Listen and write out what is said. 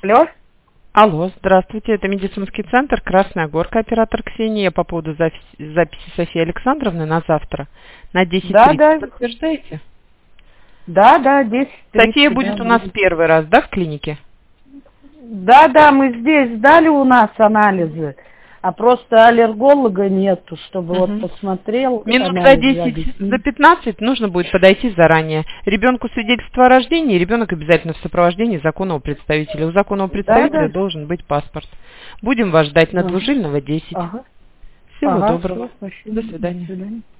Алло? Алло, здравствуйте, это медицинский центр «Красная Горка», оператор Ксения. По поводу записи Софьи Александровны на завтра на 10:30. Да. Подтверждаете? Да, 10:30. София будет у нас первый раз, да, в клинике? Да, мы здесь сдали у нас анализы, а просто аллерголога нету, чтобы вот посмотрел. Минут за анализ 10, за 15 нужно будет подойти заранее. Ребенку свидетельство о рождении, ребенок обязательно в сопровождении законного представителя. У законного представителя должен быть паспорт. Будем вас ждать на Двужильного 10. Ага. Всего доброго. Спасибо. До свидания. До свидания.